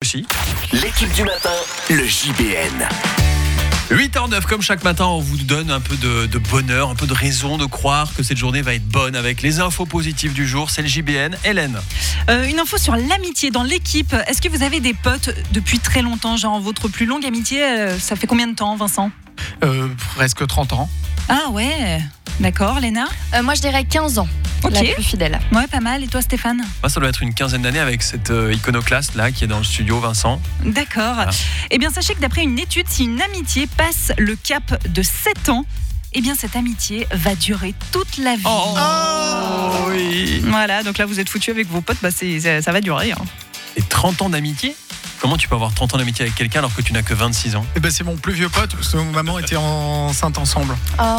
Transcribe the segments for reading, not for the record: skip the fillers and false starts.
aussi. L'équipe du matin, le JBN. 8h09, comme chaque matin, on vous donne un peu de bonheur, un peu de raison de croire que cette journée va être bonne avec les infos positives du jour. C'est le JBN. Hélène. Une info sur l'amitié dans l'équipe. Est-ce que vous avez des potes depuis très longtemps? Genre votre plus longue amitié, ça fait combien de temps, Vincent? Presque 30 ans. Ah ouais, d'accord. Léna? Moi, je dirais 15 ans. Ok. La plus fidèle. Ouais, pas mal. Et toi, Stéphane? Moi, ça doit être une quinzaine d'années avec cette iconoclaste là qui est dans le studio, Vincent. D'accord. Voilà. Eh bien, sachez que d'après une étude, si une amitié passe le cap de 7 ans, eh bien, cette amitié va durer toute la vie. Oh oui. Voilà, donc là, vous êtes foutus avec vos potes, ça va durer. Hein. Et 30 ans d'amitié? Comment tu peux avoir 30 ans d'amitié avec quelqu'un alors que tu n'as que 26 ans? Et c'est mon plus vieux pote, parce que maman était enceinte ensemble.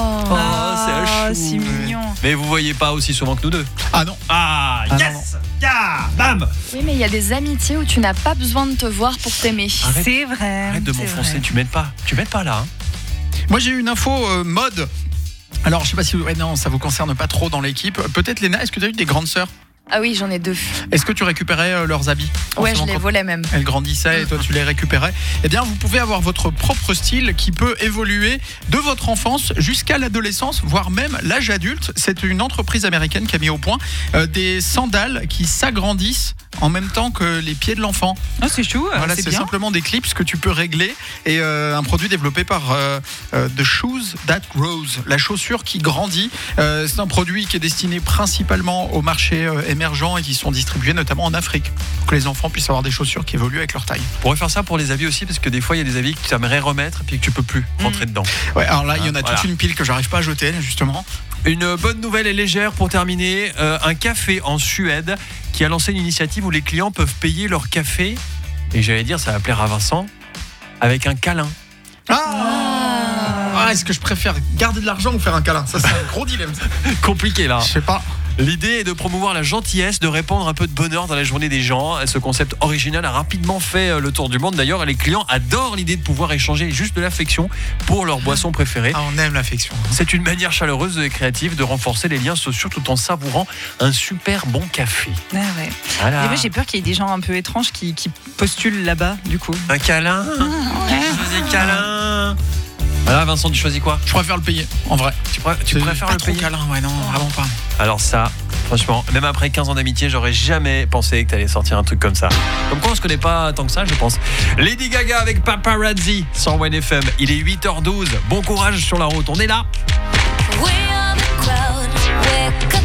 c'est c'est mignon. Mais vous voyez pas aussi souvent que nous deux. Ah non. Ah, Ah, yes. Ah, bam. Oui, mais il y a des amitiés où tu n'as pas besoin de te voir pour t'aimer. Arrête. C'est vrai. Arrête de c'est m'enfoncer, vrai. tu m'aides pas là. Hein. Moi j'ai eu une info mode. Alors je sais pas si non, ça vous concerne pas trop dans l'équipe. Peut-être Léna, est-ce que tu as eu des grandes sœurs? Ah oui, j'en ai 2. Est-ce que tu récupérais leurs habits? Ouais, je Forcément, les quand volais même. elles grandissaient et toi tu les récupérais. Eh bien vous pouvez avoir votre propre style qui peut évoluer de votre enfance jusqu'à l'adolescence, voire même l'âge adulte. C'est une entreprise américaine qui a mis au point des sandales qui s'agrandissent en même temps que les pieds de l'enfant. Ah, c'est chou, Voilà, c'est c'est bien. simplement des clips que tu peux régler et un produit développé par The Shoes That Grows, la chaussure qui grandit. C'est un produit qui est destiné principalement au marché émergents et qui sont distribués notamment en Afrique pour que les enfants puissent avoir des chaussures qui évoluent avec leur taille. On pourrait faire ça pour les habits aussi parce que des fois il y a des habits que tu aimerais remettre puis que tu peux plus rentrer dedans. Ouais, alors là, il y en a Voilà. toute une pile que j'arrive pas à jeter justement. Une bonne nouvelle et légère pour terminer. Un café en Suède qui a lancé une initiative où les clients peuvent payer leur café, et j'allais dire ça va plaire à Vincent, avec un câlin. Est-ce que je préfère garder de l'argent ou faire un câlin? Ça c'est un gros dilemme. Ça. Compliqué là. Je sais pas. L'idée est de promouvoir la gentillesse, de répandre un peu de bonheur dans la journée des gens. Ce concept original a rapidement fait le tour du monde. D'ailleurs, les clients adorent l'idée de pouvoir échanger juste de l'affection pour leur boisson préférée. Ah, on aime l'affection. C'est une manière chaleureuse et créative de renforcer les liens sociaux tout en savourant un super bon café. Ah ouais. Voilà. Et moi, j'ai peur qu'il y ait des gens un peu étranges qui postulent là-bas, du coup. Un câlin. Des câlins. Voilà, Vincent, tu choisis quoi? Je préfère le payer, en vrai. Tu C'est préfères pas le trop payer? câlin, ouais, non, vraiment pas. Alors ça, franchement, même après 15 ans d'amitié, j'aurais jamais pensé que t'allais sortir un truc comme ça. Comme quoi on se connaît pas tant que ça, je pense. Lady Gaga avec Paparazzi sur 1FM. Il est 8h12. Bon courage sur la route, on est là.